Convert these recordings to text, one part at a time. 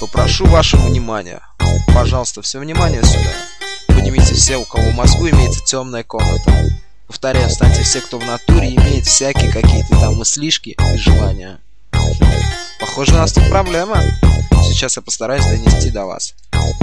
Попрошу вашего внимания. Пожалуйста, все внимание сюда. Поднимите все, у кого в мозгу имеется темная комната. Повторяю, встаньте все, кто в натуре имеет всякие какие-то там мыслишки и желания. Похоже, у нас тут проблема. Сейчас я постараюсь донести до вас.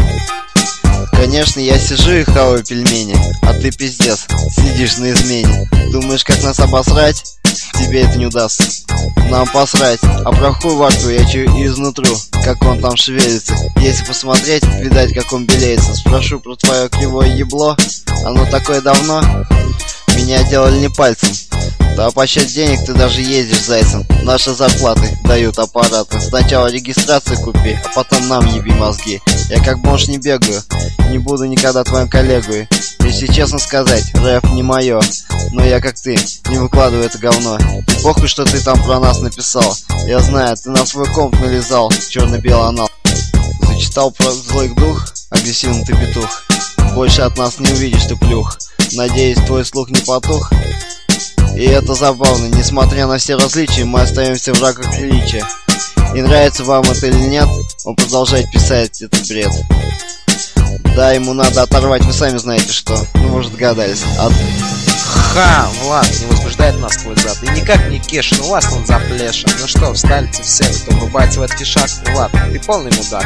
Конечно, я сижу и хаваю пельмени, а ты, пиздец, сидишь на измене. Думаешь, как нас обосрать? Тебе это не удастся. Нам посрать, а про хуй во рту я чую и изнутру, как он там шевелится. Если посмотреть, видать, как он белеется. Спрошу про твое кривое ебло, оно такое давно. Меня делали не пальцем. Да по счет денег ты даже ездишь зайцем. Наши зарплаты дают аппараты. Сначала регистрацию купи, а потом нам еби мозги. Я как бомж не бегаю, не буду никогда твоим коллегой. Если честно сказать, рэп не мое, но я как ты, не выкладываю это говно. И похуй, что ты там про нас написал. Я знаю, ты на свой комп налезал, черно-белый анал. Зачитал про злой дух, агрессивный ты петух. Больше от нас не увидишь ты плюх. Надеюсь, твой слух не потух. И это забавно, несмотря на все различия, мы остаемся в рамках приличия. И нравится вам это или нет, он продолжает писать этот бред. Да, ему надо оторвать, вы сами знаете что. Ну, может, догадались. Ха, Влад, не возбуждает нас твой зад. И никак не Кеш, но у вас он заплешен. Ну что, встаньте все, кто врубается в этот фишак. Влад, ты полный мудак.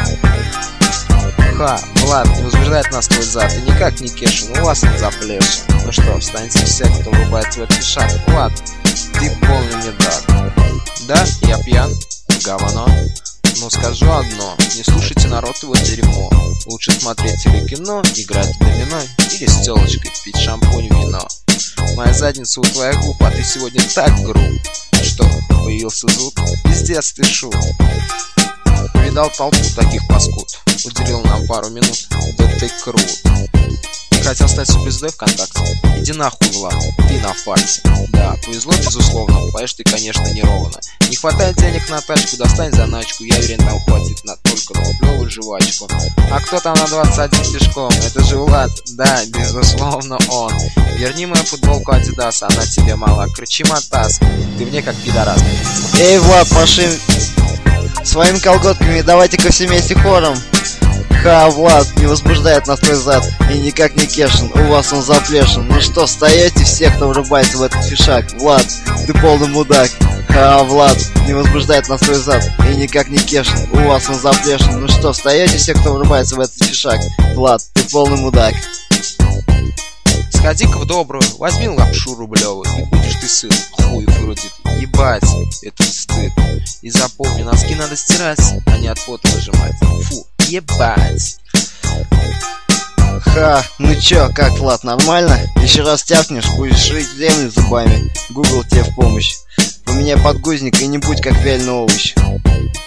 Ха, Влад, не возбуждает нас твой зад. И никак не Кеш, но у вас он заплешен. Ну что, встаньте все, кто врубается в этот фишак. Влад, ты полный мудак. Да, я пьян, говно. Но скажу одно, не слушайте народ его дерьмо. Лучше смотреть телекино, играть в домино или с телочкой пить шампунь, вино. Моя задница у твоих губ, а ты сегодня так груб. Что, появился звук? Пиздец ты шут. Повидал толпу таких паскуд. Уделил нам пару минут, да ты крут. Ты хотел стать суперзвездой ВКонтакте? Иди нахуй, Влад, ты на фарсе. Да, повезло, безусловно, поешь ты, конечно, неровно. Не хватает денег на тачку, достань заначку. Я уверен, там хватит на только на рублевую жвачку. А кто там на 21 пешком? Это же Влад, да, безусловно он. Верни мою футболку Адидас, она тебе мала. Кричи матас, ты мне как пидорас. Эй, Влад, пошли своими колготками, давайте-ка все вместе хором. Ха, Влад, не возбуждает нас твой зад. И никак не Кешин, у вас он заплешен. Ну что, встаете все, кто врубается в этот фишак. Влад, ты полный мудак. Ха, Влад, не возбуждает нас твой зад. И никак не Кешин, у вас он заплешен. Ну что, встаете все, кто врубается в этот фишак. Влад, ты полный мудак. Сходи-ка в добрую, возьми лапшу рублевую, и будешь ты сыт, хуй выродит. Ебать, это стыд. И запомни, носки надо стирать, а не от пота выжимать. Фу, ебать. Ха, ну чё, как, Влад, нормально? Еще раз тяпнешь, будешь рыть землю зубами. Google тебе в помощь. Поменяй подгузник и не будь как вяленый овощ.